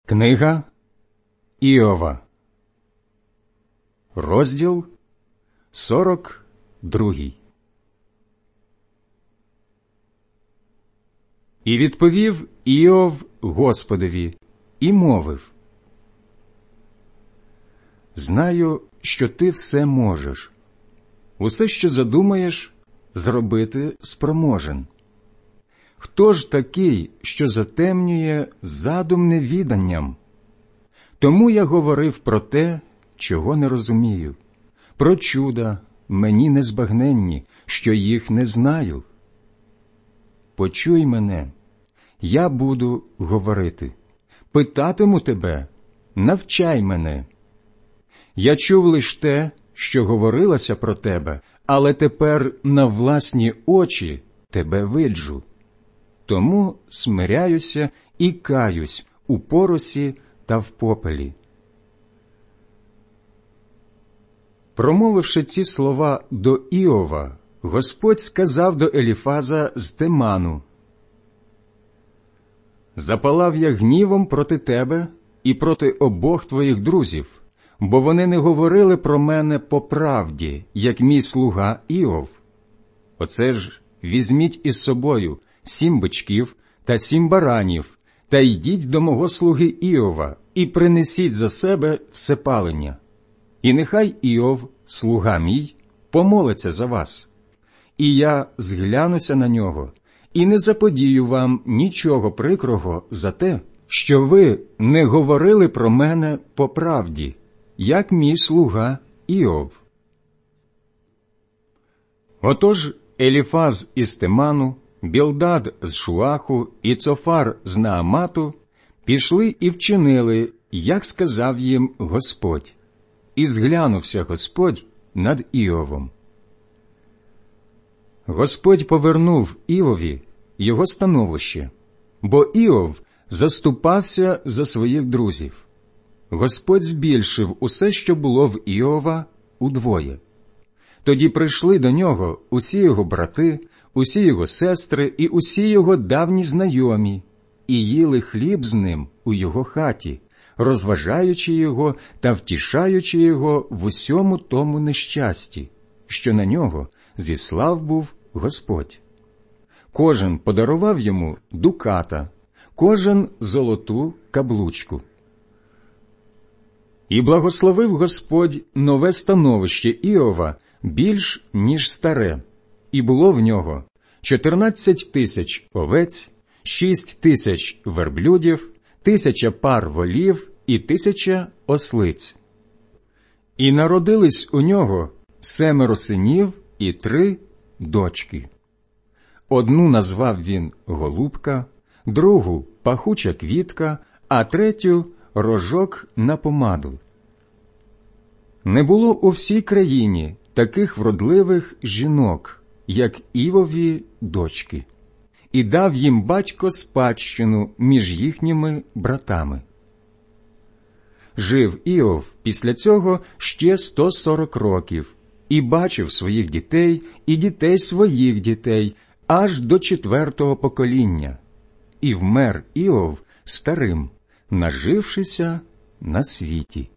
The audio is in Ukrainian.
Книга Іова, розділ 42. І відповів Іов Господові і мовив: «Знаю, що ти все можеш. Усе, що задумаєш, зробити спроможен. Хто ж такий, що затемнює задум невіданням? Тому я говорив про те, чого не розумію, про чуда мені незбагненні, що їх не знаю. Почуй мене, я буду говорити, питатиму тебе, навчай мене. Я чув лиш те, що говорилося про тебе, але тепер на власні очі тебе виджу. Тому смиряюся і каюсь у поросі та в попелі». Промовивши ці слова до Іова, Господь сказав до Еліфаза з Теману: «Запалав я гнівом проти тебе і проти обох твоїх друзів, бо вони не говорили про мене по правді, як мій слуга Іов. Оце ж візьміть із собою 7 бичків та 7 баранів, та йдіть до мого слуги Іова і принесіть за себе всепалення. І нехай Іов, слуга мій, помолиться за вас. І я зглянуся на нього, і не заподію вам нічого прикрого за те, що ви не говорили про мене по правді, як мій слуга Іов». Отож Еліфаз із Теману, Білдад з Шуаху і Цофар з Наамату пішли і вчинили, як сказав їм Господь. І зглянувся Господь над Іовом. Господь повернув Іові його становище, бо Іов заступався за своїх друзів. Господь збільшив усе, що було в Іова, удвоє. Тоді прийшли до нього усі його брати, усі його сестри і усі його давні знайомі, і їли хліб з ним у його хаті, розважаючи його та втішаючи його в усьому тому нещасті, що на нього зіслав був Господь. Кожен подарував йому дуката, кожен золоту каблучку. І благословив Господь нове становище Іова більш, ніж старе, і було в нього 14 тисяч овець, 6 тисяч верблюдів, 1000 пар волів і 1000 ослиць. І народились у нього 7 синів і 3 дочки. Одну назвав він Голубка, другу Пахуча квітка, а третю Рожок на помаду. Не було у всій країні таких вродливих жінок, як Івові дочки, і дав їм батько спадщину між їхніми братами. Жив Іов після цього ще 140 років, і бачив своїх дітей і дітей своїх дітей аж до 4-го покоління. І вмер Іов старим, нажившися на світі.